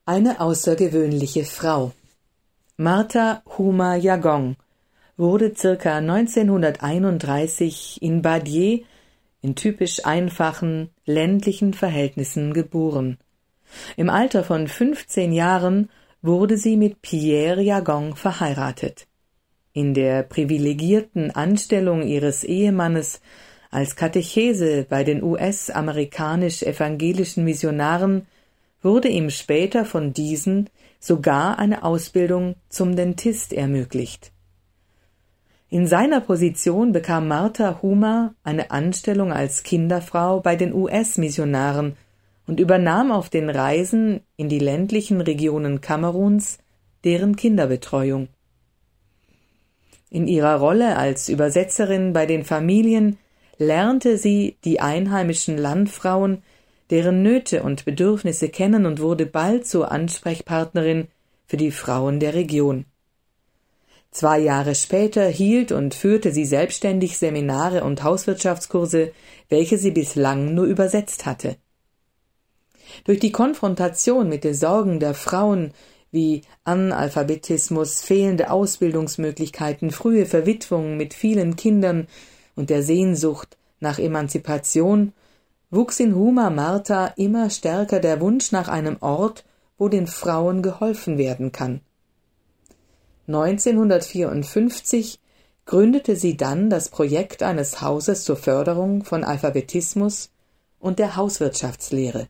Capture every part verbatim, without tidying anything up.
Eine außergewöhnliche Frau. Martha Huma Yagon wurde ca. neunzehnhunderteinunddreißig in Badieh in typisch einfachen, ländlichen Verhältnissen geboren. Im Alter von fünfzehn Jahren wurde sie mit Pierre Yagon verheiratet. In der privilegierten Anstellung ihres Ehemannes als Katechese bei den U S-amerikanisch-evangelischen Missionaren wurde ihm später von diesen sogar eine Ausbildung zum Dentist ermöglicht. In seiner Position bekam Martha Huma eine Anstellung als Kinderfrau bei den U S-Missionaren und übernahm auf den Reisen in die ländlichen Regionen Kameruns deren Kinderbetreuung. In ihrer Rolle als Übersetzerin bei den Familien lernte sie die einheimischen Landfrauen, deren Nöte und Bedürfnisse kennen und wurde bald zur Ansprechpartnerin für die Frauen der Region. Zwei Jahre später hielt und führte sie selbstständig Seminare und Hauswirtschaftskurse, welche sie bislang nur übersetzt hatte. Durch die Konfrontation mit den Sorgen der Frauen wie Analphabetismus, fehlende Ausbildungsmöglichkeiten, frühe Verwitwung mit vielen Kindern und der Sehnsucht nach Emanzipation wuchs in Huma Martha immer stärker der Wunsch nach einem Ort, wo den Frauen geholfen werden kann. neunzehnhundertvierundfünfzig gründete sie dann das Projekt eines Hauses zur Förderung von Alphabetismus und der Hauswirtschaftslehre.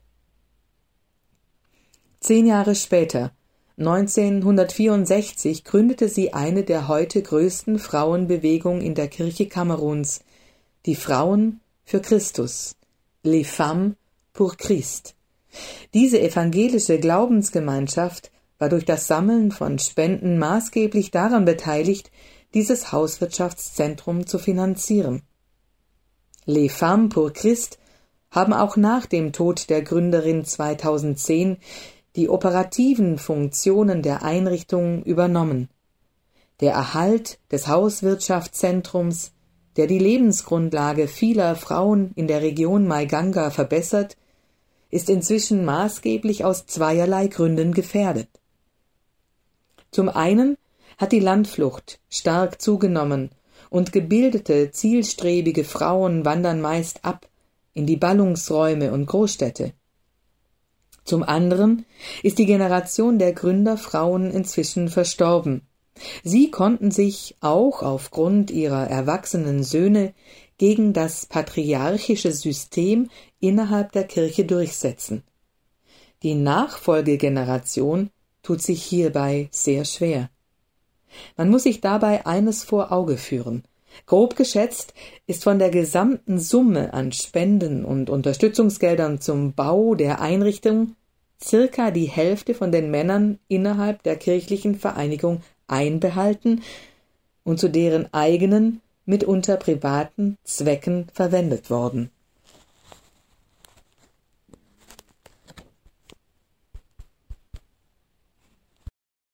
Zehn Jahre später, neunzehnhundertvierundsechzig, gründete sie eine der heute größten Frauenbewegungen in der Kirche Kameruns, die Frauen für Christus, Les Femmes pour Christ. Diese evangelische Glaubensgemeinschaft war durch das Sammeln von Spenden maßgeblich daran beteiligt, dieses Hauswirtschaftszentrum zu finanzieren. Les Femmes pour Christ haben auch nach dem Tod der Gründerin zweitausendzehn die operativen Funktionen der Einrichtung übernommen. Der Erhalt des Hauswirtschaftszentrums, der die Lebensgrundlage vieler Frauen in der Region Maiganga verbessert, ist inzwischen maßgeblich aus zweierlei Gründen gefährdet. Zum einen hat die Landflucht stark zugenommen und gebildete, zielstrebige Frauen wandern meist ab in die Ballungsräume und Großstädte. Zum anderen ist die Generation der Gründerfrauen inzwischen verstorben. Sie konnten sich auch aufgrund ihrer erwachsenen Söhne gegen das patriarchische System innerhalb der Kirche durchsetzen. Die Nachfolgegeneration tut sich hierbei sehr schwer. Man muss sich dabei eines vor Auge führen. Grob geschätzt ist von der gesamten Summe an Spenden und Unterstützungsgeldern zum Bau der Einrichtung circa die Hälfte von den Männern innerhalb der kirchlichen Vereinigung einbehalten und zu deren eigenen, mitunter privaten Zwecken verwendet worden.